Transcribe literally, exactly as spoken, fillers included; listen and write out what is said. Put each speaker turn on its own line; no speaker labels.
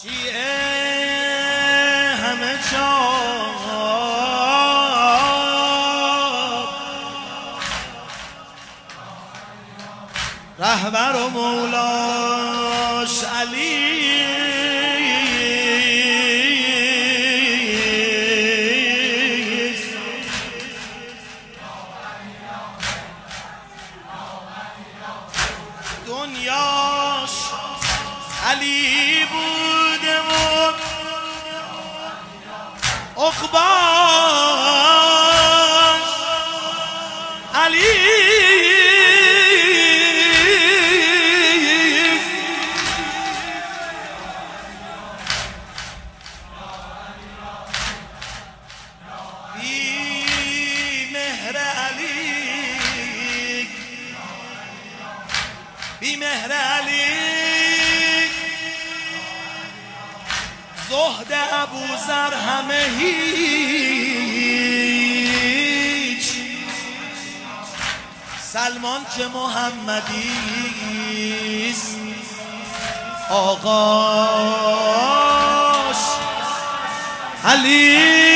شیعه همه جا رهبر و مولاش علی دنیاش علی بوده و عقباش علی بی مهر علی زهد ابوذر همه هیچ سلمان که محمدیست آقاش علی